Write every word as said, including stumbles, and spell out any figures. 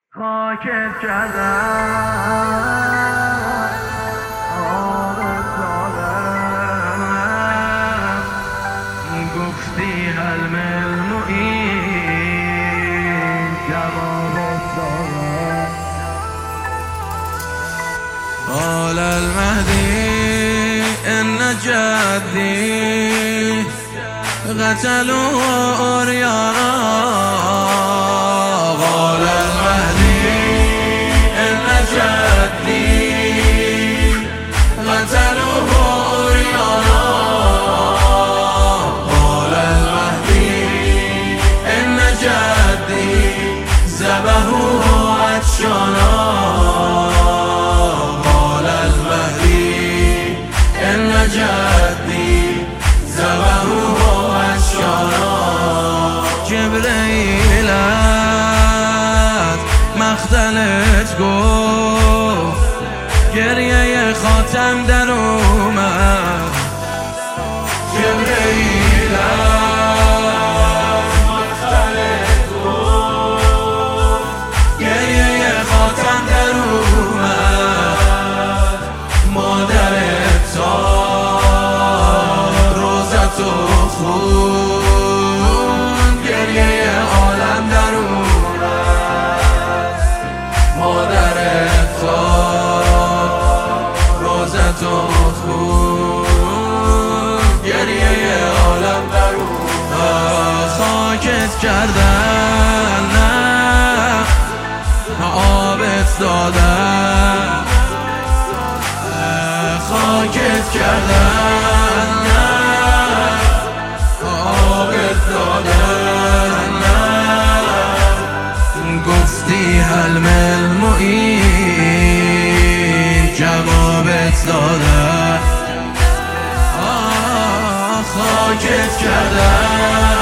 خاکت کردم آبت دادم گفتی حلم المعین جوابت دادم قال المهدی ان جدی قتلوا عریانا قال المهدی ان جدی قتلوا عریانا قال المهدی ان جدی ذبحوا عطشانا قال المهدی ان جدی ذبحوا عطشانا جبرئیل مختلت گفت گریه خاتم در اومد جبرئیل مختلت گفت گریه خاتم در اومد مادرت تا روزت و خون گریه عالم در مادرت تا روزت و خون گریه عالم در خاکت کردن نه آبت دادن خاکت کردن نه آبت دادن گفتی حلم المعین جوابت دادن خاکت کردن